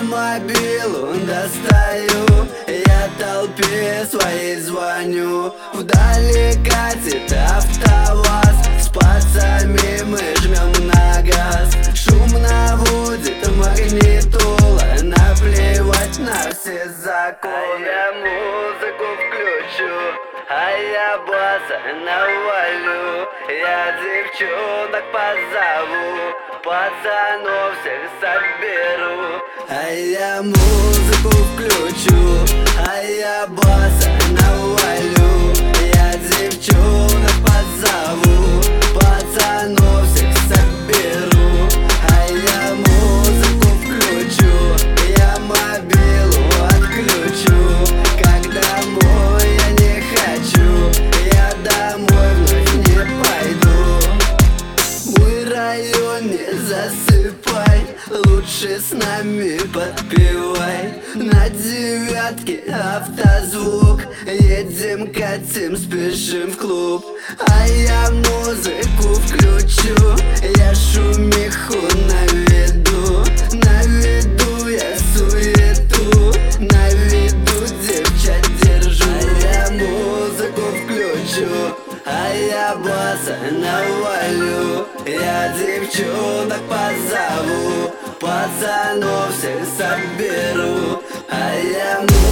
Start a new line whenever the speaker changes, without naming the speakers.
мобилу достаю, я толпе своей звоню. Вдали катит АвтоВАЗ, с пацами мы жмем на газ. Шумно будет магнитула, наплевать на все законы. Я музыку включу, а я баса навалю. Я девчонок позову, пацанов всех соберу. А я музыку включу, а я баса навалю. Я девчонок позову, пацанов всех соберу. А я музыку включу, я мобилу отключу. Когда домой я не хочу, я домой вновь не пойду. Мой район не засыпай, лучше с нами подпевай. На девятке автозвук, едем, катим, спешим в клуб. А я музыку включу, я шумиху наведу. Наведу я суету, на виду девчат держу. А я музыку включу, а я баса навалю. Я девчонок позову, пацанов всех соберу. А я